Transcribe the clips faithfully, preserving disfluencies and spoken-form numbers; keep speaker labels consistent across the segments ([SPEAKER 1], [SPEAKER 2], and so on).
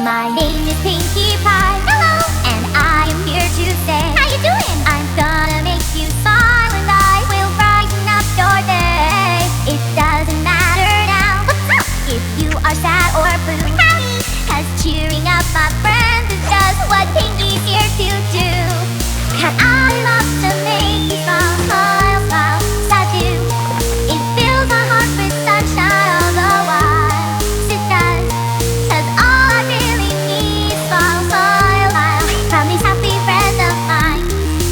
[SPEAKER 1] My name is Pinkie Pie. Hello. And I am here to say, how you doing? I'm gonna make you smile and I will brighten up your day. It doesn't matter now. What's up? If you are sad or blue. Howdy. Cause cheering up my friends is just what Pinkie's here to do. Cause I love to make you smile, smile, smile. So I do. It fills my heart with sunshine all the while. It does. Cause all I really need is smile, smile, smile from these happy friends of mine.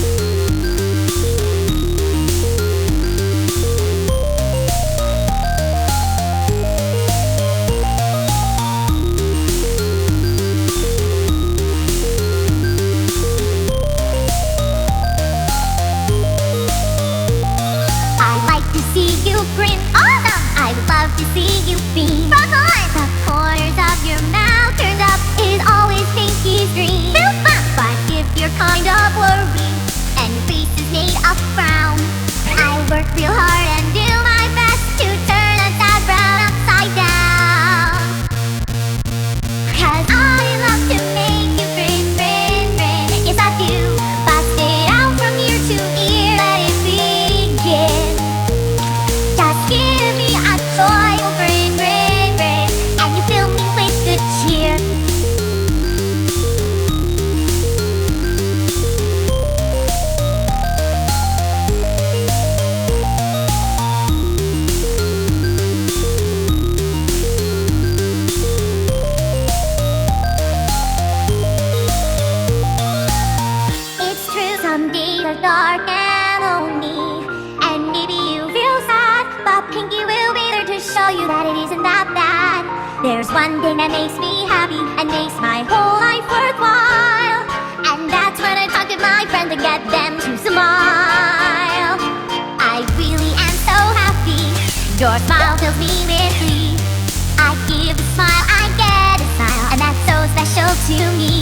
[SPEAKER 1] I like to see you grin. Awesome! I love to see you beam. Rock on! The corners of your mouth turned up is always Pinkie's dream. Feel fun! But if you're kind of worried and your face is made of frown, I work real hard and do my best to turn a sad frown upside down. Cause I love to make you grin, grin, grin. Yes, I do. Bust it out from ear to ear. Let it begin. Just give me a joyful grin, grin, grin, and you fill me with good cheer. It's true, some days are dark and lonely, and maybe you feel sad, but Pinkie will be there to show you that it isn't that bad. There's one thing that makes me happy and makes my whole life worthwhile, and that's when I talk to my friends and get them to smile. I really am so happy. Your smile fills me with glee. I give a smile, I get a smile, and that's so special to me.